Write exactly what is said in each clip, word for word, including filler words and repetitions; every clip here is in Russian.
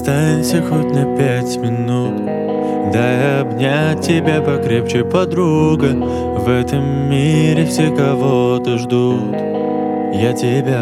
Останься хоть на пять минут, дай обнять тебя покрепче, подруга. В этом мире все кого-то ждут, я тебя.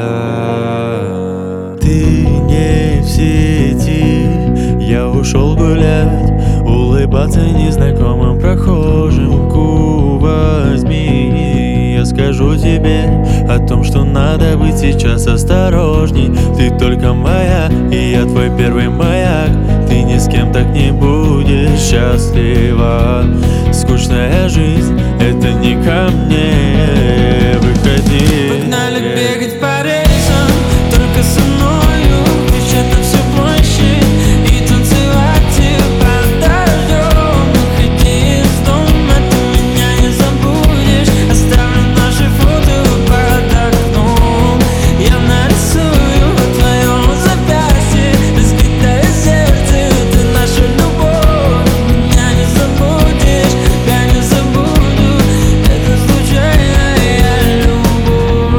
Ты не в сети, я ушел гулять, улыбаться незнакомым прохожим. Ку возьми, я скажу тебе о том, что надо быть сейчас осторожней. Ты только моя, и я твой первый маяк. Ты ни с кем так не будешь счастлива. Скучная жизнь — это не ко мне. Выходи. Погнали бегать по рельсам, только со мною, кричать на всю площадь и танцевать под дождем. Выходи из дома, ты меня не забудешь. Оставлю наши фото под окном. Я нарисую в твоем запястье разбитое сердце. Это наша любовь. Меня не забудешь, я не забуду. Это случайная любовь.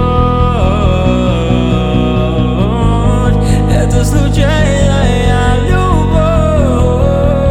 Это случайная любовь.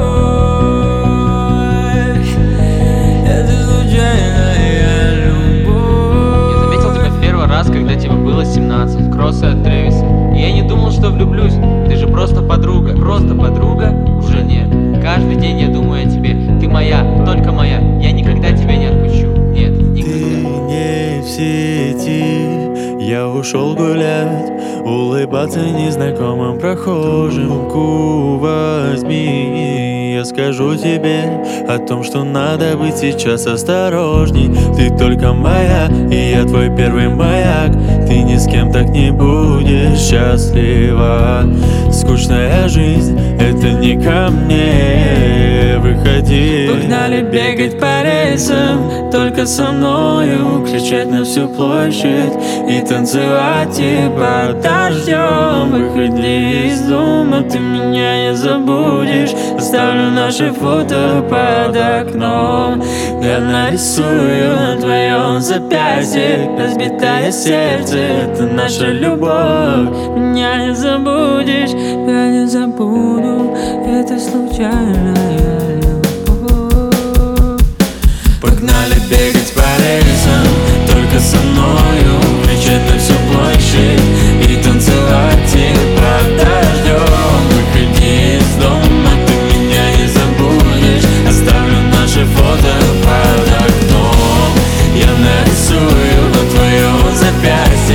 Это случайная любовь. Я заметил тебя в первый раз, когда тебе было семнадцать. Кроссы от Трэвиса. И я не думал, что влюблюсь. Ты же просто подруга. Просто подруга? Уже нет. Каждый день я думаю о тебе. Ты моя, только моя. Я никогда тебя не отпущу. Нет, Ты никогда. не в сети, я ушел гулять, улыбаться незнакомым прохожим. Ку возьми, я скажу тебе о том, что надо быть сейчас осторожней. Ты только моя, и я твой первый маяк. Ты ни с кем так не будешь счастлива. Скучная жизнь — это не ко мне. Выходи. Погнали бегать по рельсам, только со мною, кричать на всю площадь и танцевать и под дождем. Выходи из дома, ты меня не забудешь. Оставлю наши фото под окном. Я нарисую на твоем запястье разбитое сердце. Это наша любовь. Меня не забудешь, я не забуду. Это случайная любовь. Погнали бегать по рельсам, только со мною, кричать на всю площадь и танцевать и под дождем. Выходи из дома, ты меня не забудешь. Оставлю наши фото под окном. Я нарисую на твоем запястье